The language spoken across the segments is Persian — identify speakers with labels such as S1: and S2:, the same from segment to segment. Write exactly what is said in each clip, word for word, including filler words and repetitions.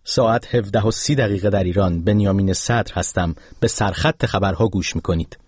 S1: ساعت هفده و سی دقیقه در ایران. بنیامین صدر هستم. به سرخط خبرها گوش میکنید.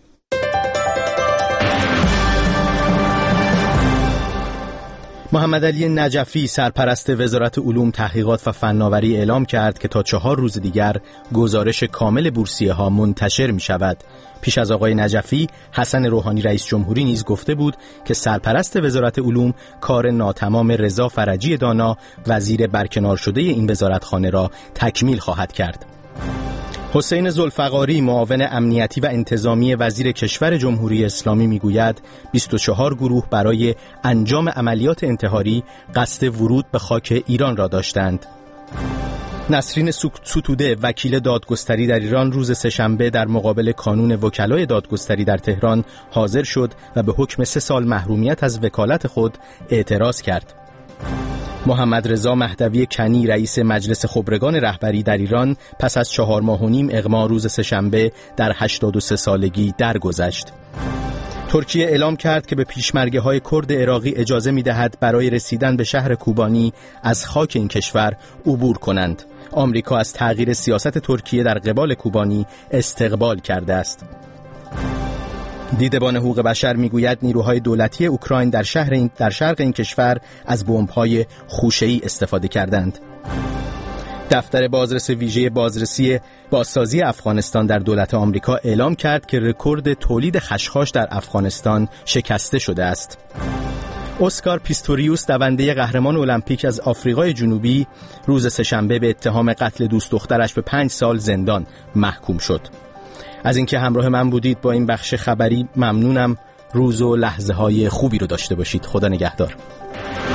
S1: محمد علی نجفی سرپرست وزارت علوم، تحقیقات و فناوری اعلام کرد که تا چهار روز دیگر گزارش کامل بورسیه ها منتشر می شود. پیش از آقای نجفی، حسن روحانی رئیس جمهوری نیز گفته بود که سرپرست وزارت علوم کار ناتمام رضا فرجی دانا، وزیر برکنار شده این وزارتخانه را تکمیل خواهد کرد. حسین ذوالفقاری، معاون امنیتی و انتظامی وزیر کشور جمهوری اسلامی میگوید بیست و چهار گروه برای انجام عملیات انتحاری قصد ورود به خاک ایران را داشتند. نسرین ستوده، وکیل دادگستری در ایران، روز سه‌شنبه در مقابل کانون وکلای دادگستری در تهران حاضر شد و به حکم سه سال محرومیت از وکالت خود اعتراض کرد. محمد رضا مهدوی کنی، رئیس مجلس خبرگان رهبری در ایران، پس از چهار ماه و نیم اغما روز سه‌شنبه در هشتاد و سه سالگی درگذشت. ترکیه اعلام کرد که به پیشمرگه‌های کرد عراقی اجازه می‌دهد برای رسیدن به شهر کوبانی از خاک این کشور عبور کنند. آمریکا از تغییر سیاست ترکیه در قبال کوبانی استقبال کرده است. دیدبان حقوق بشر میگوید نیروهای دولتی اوکراین در شهر این در شرق این کشور از بمب‌های خوشه‌ای استفاده کردند. دفتر بازرس ویژه بازرسی بازسازی افغانستان در دولت آمریکا اعلام کرد که رکورد تولید خشخاش در افغانستان شکسته شده است. اسکار پیستوریوس، دونده قهرمان المپیک از آفریقای جنوبی، روز سه‌شنبه به اتهام قتل دوست دخترش به پنج سال زندان محکوم شد. از اینکه همراه من بودید با این بخش خبری ممنونم. روز و لحظه های خوبی رو داشته باشید. خدا نگهدار.